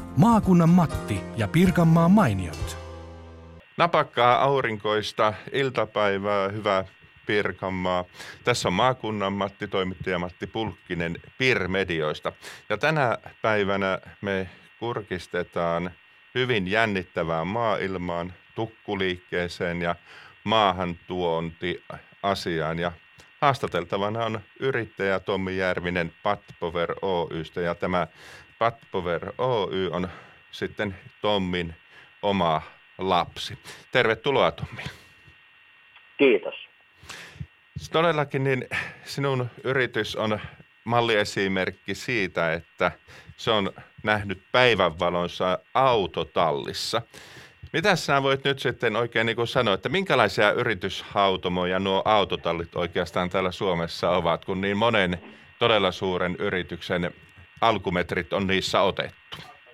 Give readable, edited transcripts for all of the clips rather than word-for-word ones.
Maakunnan Matti ja Pirkanmaan mainiot. Napakkaa aurinkoista iltapäivää, hyvä Pirkanmaa. Tässä on Maakunnan Matti, toimittaja Matti Pulkkinen Pir-medioista. Ja tänä päivänä me kurkistetaan hyvin jännittävään maailmaan, tukkuliikkeeseen ja maahantuontiasiaan. Ja haastateltavana on yrittäjä Tommi Järvinen Patpower Oy:stä. Ja tämä Patpower Oy on sitten Tommin oma lapsi. Tervetuloa, Tommi. Kiitos. Todellakin niin sinun yritys on malliesimerkki siitä, että se on nähnyt päivänvalonsa autotallissa. Mitä sinä voit nyt sitten oikein niin kuin sanoa, että minkälaisia yrityshautomoja nuo autotallit oikeastaan täällä Suomessa ovat, kun niin monen todella suuren yrityksen alkumetrit on niissä otettu?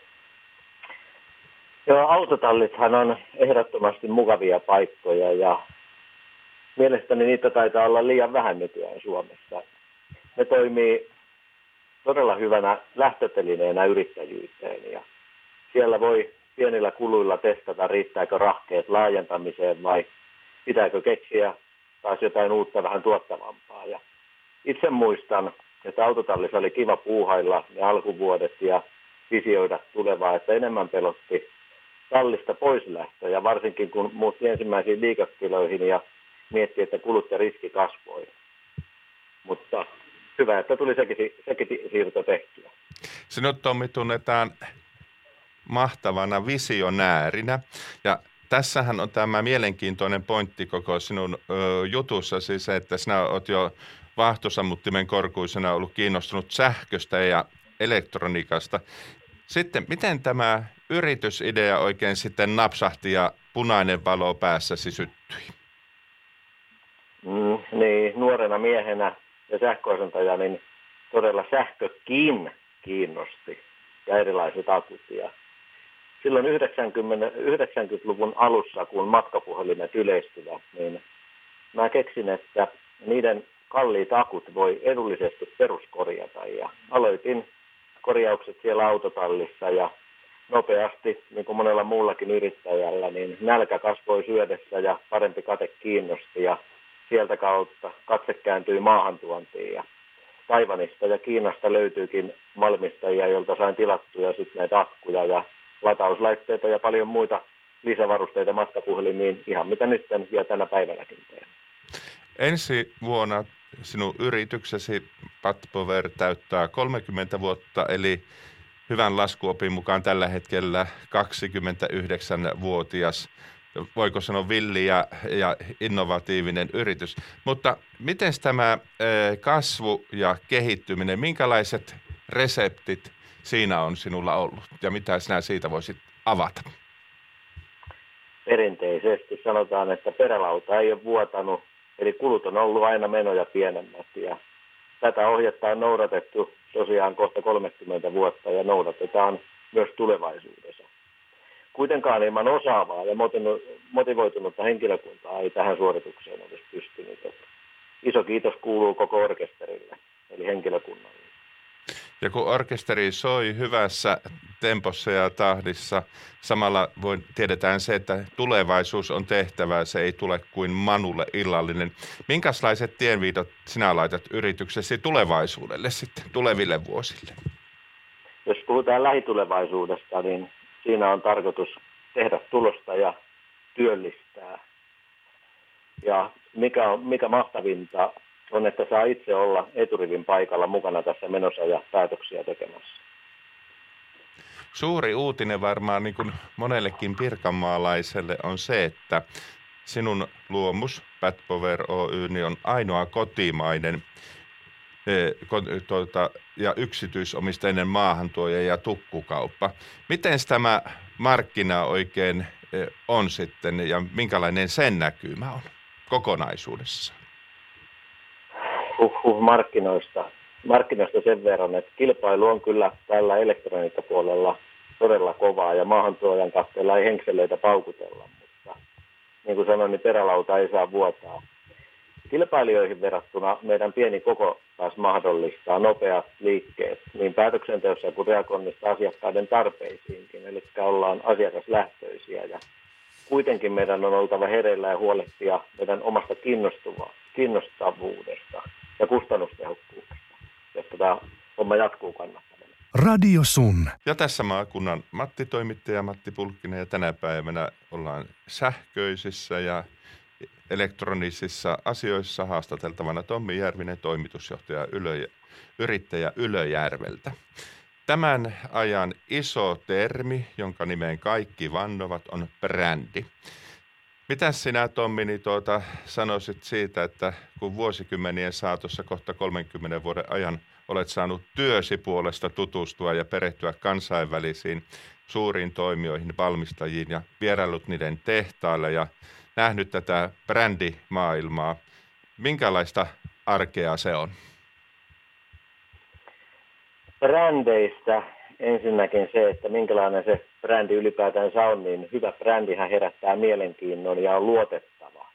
Joo, autotallithan on ehdottomasti mukavia paikkoja ja mielestäni niitä taitaa olla liian vähän nykyään Suomessa. Ne toimii todella hyvänä lähtötelineenä yrittäjyyteen ja siellä voi pienillä kuluilla testata, riittääkö rahkeet laajentamiseen vai pitääkö keksiä taas jotain uutta vähän tuottavampaa. Ja itse muistan, että autotallissa oli kiva puuhailla ne alkuvuodet ja visioida tulevaa, että enemmän pelotti tallista pois lähtö ja varsinkin kun muutti ensimmäisiin liiketiloihin ja mietti, että kulut ja riski kasvoi. Mutta hyvä, että tuli sekin siirto tehtyä. Sinut, Tommi, tunnetaan mahtavana visionäärinä ja tässähän on tämä mielenkiintoinen pointti koko sinun jutussasi se, että sinä olet jo vaahtosammuttimen korkuisena ollut kiinnostunut sähköstä ja elektroniikasta. Sitten, miten tämä yritysidea oikein sitten napsahti ja punainen valo päässäsi syttyi? Niin, nuorena miehenä ja sähköasentaja, niin todella sähkökin kiinnosti ja erilaiset akut. Ja silloin 90-luvun alussa, kun matkapuhelimet yleistyvät, niin mä keksin, että niiden kalliit akut voi edullisesti peruskorjata. Ja aloitin korjaukset siellä autotallissa ja nopeasti, niin kuin monella muullakin yrittäjällä, niin nälkä kasvoi syödessä ja parempi kate kiinnosti ja sieltä kautta katse kääntyi maahantuontiin ja Taiwanista ja Kiinasta löytyykin valmistajia, joilta sain tilattuja sitten näitä akkuja ja latauslaitteita ja paljon muita lisävarusteita matkapuhelimiin, ihan mitä nyt ja tänä päivänäkin teen. Ensi vuonna sinun yrityksesi Patpower täyttää 30 vuotta, eli hyvän laskuopin mukaan tällä hetkellä 29-vuotias, voiko sanoa villi ja innovatiivinen yritys. Mutta miten tämä kasvu ja kehittyminen, minkälaiset reseptit siinä on sinulla ollut ja mitä sinä siitä voisit avata? Perinteisesti sanotaan, että perälauta ei ole vuotanut, eli kulut on ollut aina menoja pienemmät ja tätä ohjetta on noudatettu tosiaan kohta 30 vuotta ja noudatetaan myös tulevaisuudessa. Kuitenkaan ilman osaavaa ja motivoitunutta henkilökuntaa ei tähän suoritukseen olisi pystynyt. Iso kiitos kuuluu koko orkesterille, eli henkilökunnalle. Ja kun orkesteri soi hyvässä tempossa ja tahdissa, samalla tiedetään se, että tulevaisuus on tehtävää, se ei tule kuin manulle illallinen. Minkälaiset tienviitot sinä laitat yrityksesi tulevaisuudelle sitten, tuleville vuosille? Jos puhutaan lähitulevaisuudesta, niin siinä on tarkoitus tehdä tulosta ja työllistää. Ja mikä mahtavinta on, että saa itse olla eturivin paikalla mukana tässä menossa ja päätöksiä tekemässä. Suuri uutinen varmaan niin kuin monellekin pirkanmaalaiselle on se, että sinun luomus Patpower Oy on ainoa kotimainen ja yksityisomisteinen maahantuoja ja tukkukauppa. Miten tämä markkina oikein on sitten ja minkälainen sen näkymä on kokonaisuudessaan? Markkinoista sen verran, että kilpailu on kyllä tällä elektroniikkapuolella todella kovaa ja maahantuojan katteella ei henkseleitä paukutella, mutta niin kuin sanoin, niin perälauta ei saa vuotaa. Kilpailijoihin verrattuna meidän pieni koko taas mahdollistaa nopeat liikkeet niin päätöksenteossa kuin reagoinnista asiakkaiden tarpeisiinkin. Eli ollaan asiakaslähtöisiä ja kuitenkin meidän on oltava hereillä ja huolehtia meidän omasta kiinnostavuudesta ja kustannustehokkuudesta, jotta tämä homma jatkuu kannattavana. Radio Sun. Ja tässä maakunnan Matti-toimittaja Matti Pulkkinen ja tänä päivänä ollaan sähköisissä ja elektronisissa asioissa haastateltavana Tommi Järvinen, toimitusjohtaja yrittäjä Ylöjärveltä. Tämän ajan iso termi, jonka nimeen kaikki vannovat, on brändi. Mitäs sinä, Tommi, sanoisit siitä, että kun vuosikymmenien saatossa kohta 30 vuoden ajan olet saanut työsi puolesta tutustua ja perehtyä kansainvälisiin suuriin toimijoihin, valmistajiin ja vieraillut niiden tehtaille ja nähnyt tätä brändimaailmaa. Minkälaista arkea se on? Brändeistä ensinnäkin se, että minkälainen se brändi ylipäätänsä on, niin hyvä brändihän herättää mielenkiinnon ja on luotettava.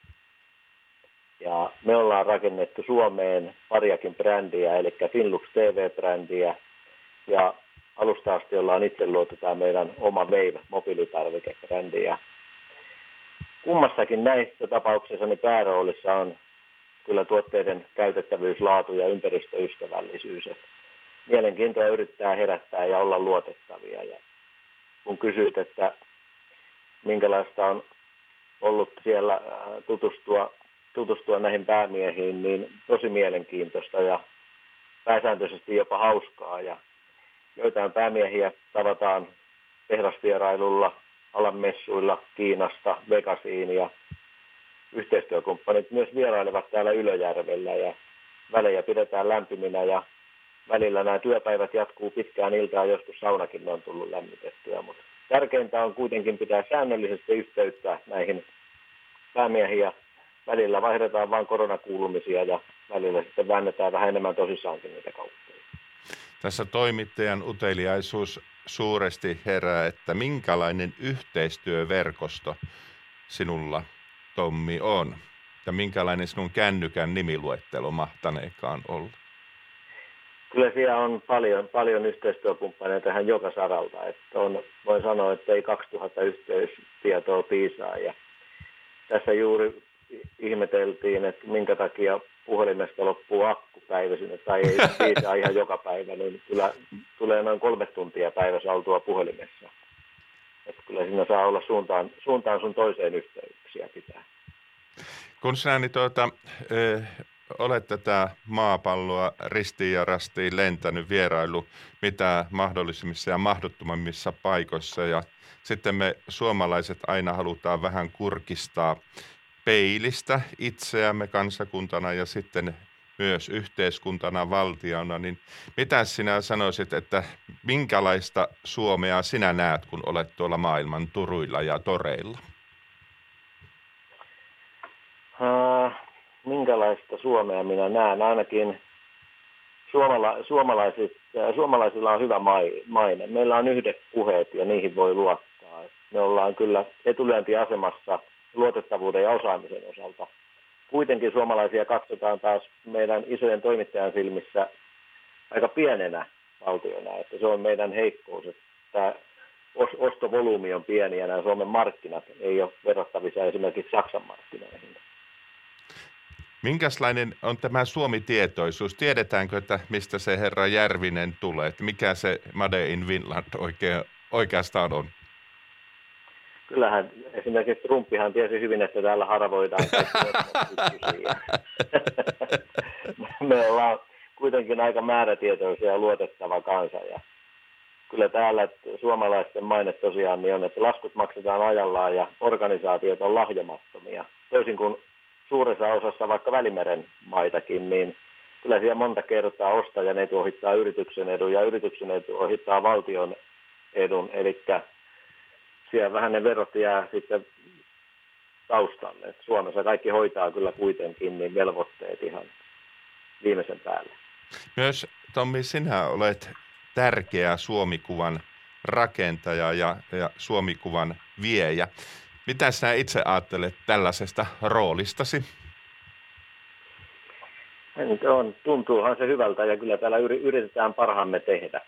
Ja me ollaan rakennettu Suomeen pariakin brändiä, eli Finlux TV-brändiä ja alusta asti ollaan itse luotu tämä meidän oma Wave-mobiilitarvikebrändi. Ja kummassakin näissä tapauksissa niin pääroolissa on kyllä tuotteiden käytettävyys, laatu ja ympäristöystävällisyys. Mielenkiintoa yrittää herättää ja olla luotettavia. Ja kun kysyt, että minkälaista on ollut siellä tutustua näihin päämiehiin, niin tosi mielenkiintoista ja pääsääntöisesti jopa hauskaa. Ja joitain päämiehiä tavataan tehdasvierailulla, alan messuilla Kiinasta, Vegasiin ja yhteistyökumppanit myös vierailevat täällä Ylöjärvellä ja välejä pidetään lämpiminä ja välillä nämä työpäivät jatkuu pitkään iltaan, joskus saunakin on tullut lämmitettyä, mutta tärkeintä on kuitenkin pitää säännöllisesti yhteyttä näihin päämiehiin ja välillä vaihdetaan vain koronakuulumisia ja välillä sitten väännetään vähän enemmän tosissaankin niitä kauppoja. Tässä toimittajan uteliaisuus suuresti herää, että minkälainen yhteistyöverkosto sinulla, Tommi, on ja minkälainen sinun kännykän nimiluettelo mahtaneekaan olla? Kyllä siellä on paljon yhteistyökumppaneita tähän joka saralta. Että voin sanoa, että ei 2000 yhteystietoa piisaa. Ja tässä juuri ihmeteltiin, että minkä takia puhelimesta loppuu akku päiväisin, tai ei piisaa ihan joka päivä, niin kyllä tulee noin 3 tuntia päivässä oltua puhelimessa. Että kyllä siinä saa olla suuntaan sun toiseen yhteyksiä pitää. Kun sinä olet tätä maapalloa ristiin ja rastiin lentänyt, vierailu mitä mahdollisimmissa ja mahdottomammissa paikoissa ja sitten me suomalaiset aina halutaan vähän kurkistaa peilistä itseämme kansakuntana ja sitten myös yhteiskuntana, valtiona, niin mitä sinä sanoisit, että minkälaista Suomea sinä näet, kun olet tuolla maailman turuilla ja toreilla? Minkälaista Suomea minä näen? Ainakin suomalaisilla on hyvä maine. Meillä on yhdet puheet ja niihin voi luottaa. Me ollaan kyllä etulyöntiasemassa luotettavuuden ja osaamisen osalta. Kuitenkin suomalaisia katsotaan taas meidän isojen toimittajan silmissä aika pienenä valtiona. Että se on meidän heikkous, että ostovolyymi on pieni ja nämä Suomen markkinat ei ole verrattavissa esimerkiksi Saksan markkinoihin. Minkälainen on tämä Suomi-tietoisuus? Tiedetäänkö, että mistä se herra Järvinen tulee? Että mikä se Made in Finland oikeastaan on? Kyllähän esimerkiksi Trumpihan tiesi hyvin, että täällä haravoidaan Me ollaan kuitenkin aika määrätietoisia ja luotettava kansa. Ja kyllä täällä suomalaisten maine tosiaan niin on, että laskut maksetaan ajallaan ja organisaatiot on lahjomattomia. Toisin kuin suuressa osassa vaikka Välimeren maitakin, niin kyllä siellä monta kertaa ostajan etu ohittaa yrityksen edun ja yrityksen etu ohittaa valtion edun. Eli siellä vähän ne verot jää sitten taustalle. Et Suomessa kaikki hoitaa kyllä kuitenkin niin velvoitteet ihan viimeisen päälle. Myös, Tommi, sinä olet tärkeä Suomikuvan rakentaja ja Suomikuvan viejä. Mitä sinä itse ajattelet tällaisesta roolistasi? Tuntuuhan se hyvältä ja kyllä täällä yritetään parhaamme tehdä.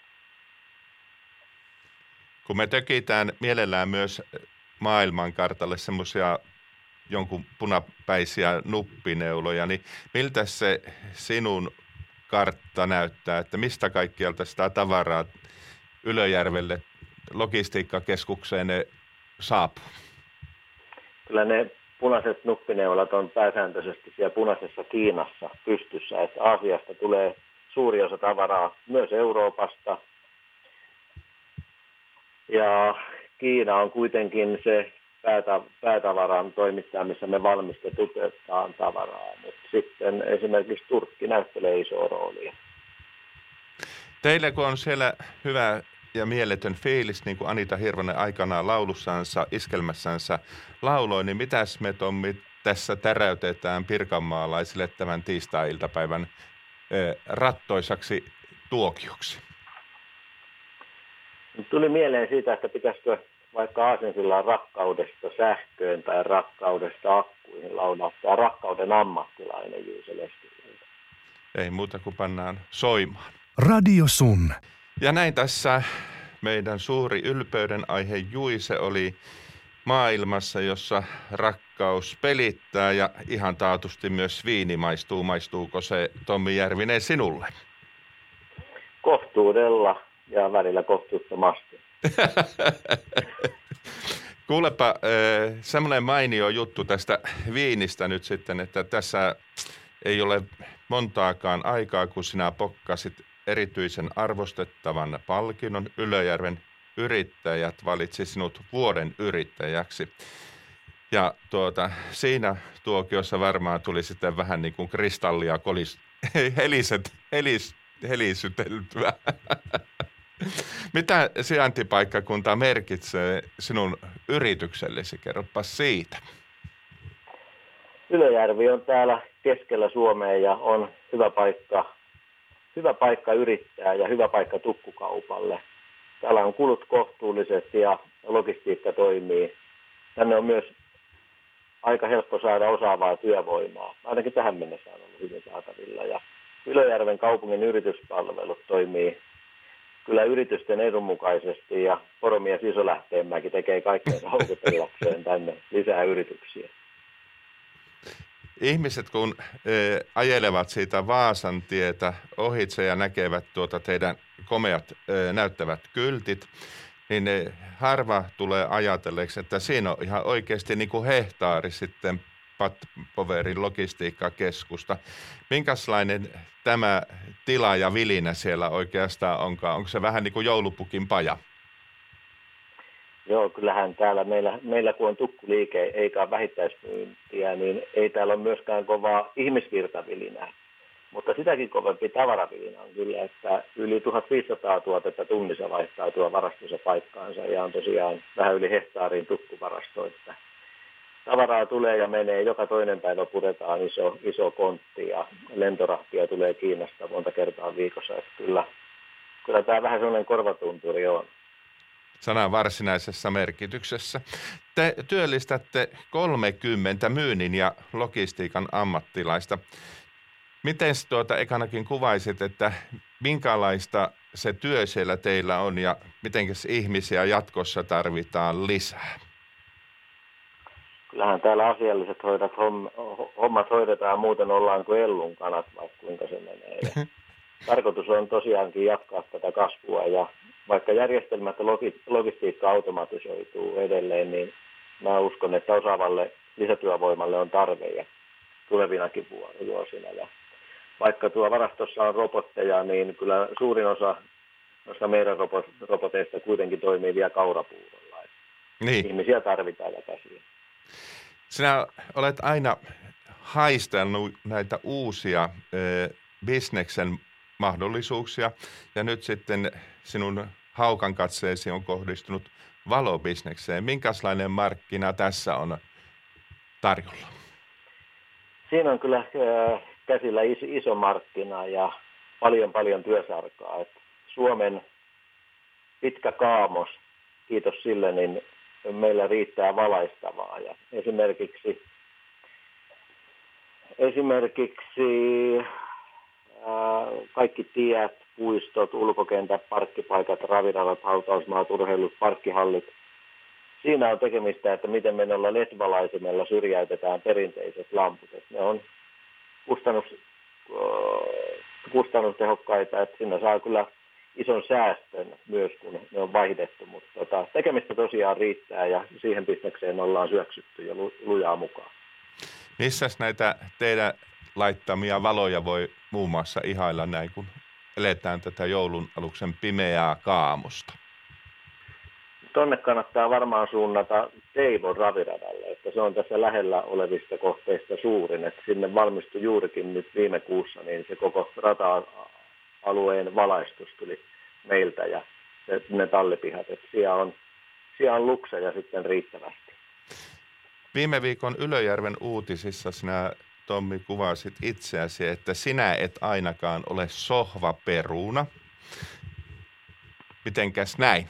Kun me tökitään mielellään myös maailmankartalle semmoisia jonkun punapäisiä nuppineuloja, niin miltä se sinun kartta näyttää, että mistä kaikkialta sitä tavaraa Ylöjärvelle logistiikkakeskukseen ne saapuu? Kyllä ne punaiset nuppineulat on pääsääntöisesti siellä punaisessa Kiinassa pystyssä, että Aasiasta tulee suuri osa tavaraa, myös Euroopasta. Ja Kiina on kuitenkin se päätavaran toimittaja, missä me valmistetaan tavaraa, mutta sitten esimerkiksi Turkki näyttelee isoa roolia. Teille kun on siellä hyvä ja mieletön fiilis, niin kuin Anita Hirvonen aikanaan laulussansa, iskelmässänsä lauloi, niin mitäs me Tommi tässä täräytetään pirkanmaalaisille tämän tiistai-iltapäivän rattoisaksi tuokioksi? Tuli mieleen siitä, että pitäisikö vaikka aasinsillan rakkaudesta sähköön tai rakkaudesta akkuihin laulaa rakkauden ammattilainen Juuse Leskilältä. Ei muuta kuin pannaan soimaan. Radio Sun. Ja näin tässä meidän suuri ylpeyden aihe Juise oli maailmassa, jossa rakkaus pelittää ja ihan taatusti myös viini maistuu. Maistuuko se, Tommi Järvinen, sinulle? Kohtuudella ja välillä kohtuuttomasti. Kuulepa, semmoinen mainio juttu tästä viinistä nyt sitten, että tässä ei ole montaakaan aikaa, kun sinä pokkasit erityisen arvostettavan palkinnon. Ylöjärven yrittäjät valitsi sinut vuoden yrittäjäksi. Ja siinä tuokiossa varmaan tuli sitten vähän niin kuin kristallia helisyteltyä. Mitä sijaintipaikkakunta merkitsee sinun yrityksellesi? Kerropa siitä. Ylöjärvi on täällä keskellä Suomea ja on hyvä paikka yrittää ja hyvä paikka tukkukaupalle. Täällä on kulut kohtuulliset ja logistiikka toimii. Tänne on myös aika helppo saada osaavaa työvoimaa. Ainakin tähän mennessä on ollut hyvin saatavilla. Ja Ylöjärven kaupungin yrityspalvelut toimii kyllä yritysten edun mukaisesti ja Poromies Isolähteenmäki tekee kaikkeen houkutellakseen tänne lisää yrityksiä. Ihmiset kun ajelevat siitä Vaasan tietä ohitse ja näkevät teidän komeat näyttävät kyltit, niin harva tulee ajatelleeksi, että siinä on ihan oikeasti niin kuin hehtaari sitten Patpoverin logistiikkakeskusta. Minkälainen tämä tila ja vilinä siellä oikeastaan onkaan? Onko se vähän niin kuin joulupukin paja? Joo, kyllähän täällä meillä kun on tukkuliike eikä vähittäismyyntiä, niin ei täällä ole myöskään kovaa ihmisvirtavilinää. Mutta sitäkin kovempi tavaravilinä on kyllä, että yli 1500 tuotetta tunnissa vaihtaa tuo varastonsa paikkaansa ja on tosiaan vähän yli hehtaarin tukkuvarasto, että tavaraa tulee ja menee, joka toinen päivä puretaan iso kontti ja lentorahtia tulee Kiinasta monta kertaa viikossa. Että kyllä tämä vähän sellainen korvatunturi on. Sanan varsinaisessa merkityksessä. Te työllistätte 30 myynnin ja logistiikan ammattilaista. Miten ekanakin kuvaisit, että minkälaista se työ siellä teillä on ja miten ihmisiä jatkossa tarvitaan lisää? Kyllähän täällä asialliset hommat hoidetaan, muuten ollaan kuin ellun kanat, vaikka kuinka se menee. Ja tarkoitus on tosiaankin jatkaa tätä kasvua ja vaikka järjestelmät ja logistiikka automatisoituu edelleen, niin mä uskon, että osaavalle lisätyövoimalle on tarve ja tulevinakin vuosina. Ja vaikka tuo varastossa on robotteja, niin kyllä suurin osa noista meidän roboteista kuitenkin toimii vielä kaurapuurolla. Niin. Ihmisiä tarvitaan ja käsiä. Sinä olet aina haistellut näitä uusia bisneksen mahdollisuuksia ja nyt sitten sinun haukan katseesi on kohdistunut valobisnekseen. Minkälainen markkina tässä on tarjolla? Siinä on kyllä käsillä iso markkina ja paljon työsarkaa. Että Suomen pitkä kaamos, kiitos sille, niin meillä riittää valaistavaa. Ja esimerkiksi kaikki tiet, puistot, ulkokentät, parkkipaikat, raviradat, hautausmaat, urheilut, parkkihallit. Siinä on tekemistä, että miten me noilla LED-valaisimella syrjäytetään perinteiset lamput. Että ne on kustannustehokkaita, että siinä saa kyllä ison säästön myös, kun ne on vaihdettu. Mutta tekemistä tosiaan riittää ja siihen pistekseen ollaan syöksytty ja lujaa mukaan. Missäs näitä teidän laittamia valoja voi muun muassa ihailla näin, kun eletään tätä joulun aluksen pimeää kaamusta? Tonne kannattaa varmaan suunnata Teivon raviradalle, että se on tässä lähellä olevista kohteista suurin. Että sinne valmistui juurikin nyt viime kuussa, niin se koko rata-alueen valaistus tuli meiltä ja ne tallipihat. Että siellä on lukseja sitten riittävästi. Viime viikon Ylöjärven uutisissa sinä, Tommi, kuvasit itseäsi, että sinä et ainakaan ole sohvaperuna. Mitenkäs näin?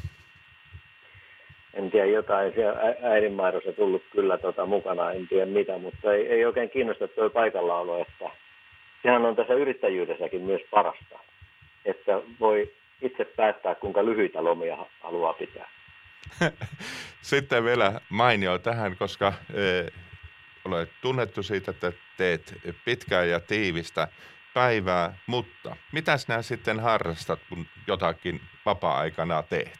En tiedä, jotain siellä äidinmaidossa tullut kyllä mukana, en tiedä mitä, mutta ei oikein kiinnosta tuo paikallaolo, että sehän on tässä yrittäjyydessäkin myös parasta, että voi itse päättää, kuinka lyhyitä lomia haluaa pitää. Sitten vielä mainio tähän, koska olet tunnettu siitä, että teet pitkää ja tiivistä päivää, mutta mitäs nämä sitten harrastat, kun jotakin vapaa-aikana teet?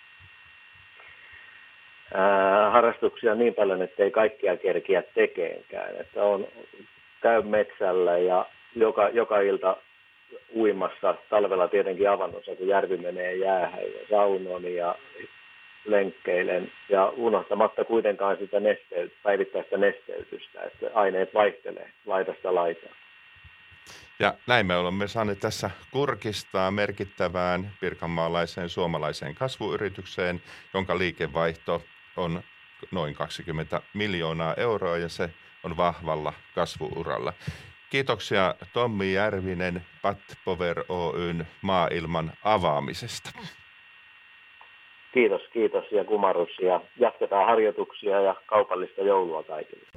Harrastuksia niin paljon, että ei kaikkia kerkiä tekeenkään. Että käy metsällä ja joka ilta uimassa, talvella tietenkin avannossa, kun järvi menee jäähän ja saunon ja lenkkeilen ja unohtamatta kuitenkaan sitä päivittäistä nesteytystä, että aineet vaihtelee laidasta laitaan. Ja näin me olemme saaneet tässä kurkistaa merkittävään pirkanmaalaiseen suomalaiseen kasvuyritykseen, jonka liikevaihto on noin 20 miljoonaa euroa ja se on vahvalla kasvuuralla. Kiitoksia Tommi Järvinen Patpower Oyn maailman avaamisesta. Kiitos ja kumarrus ja jatketaan harjoituksia ja kaupallista joulua kaikille.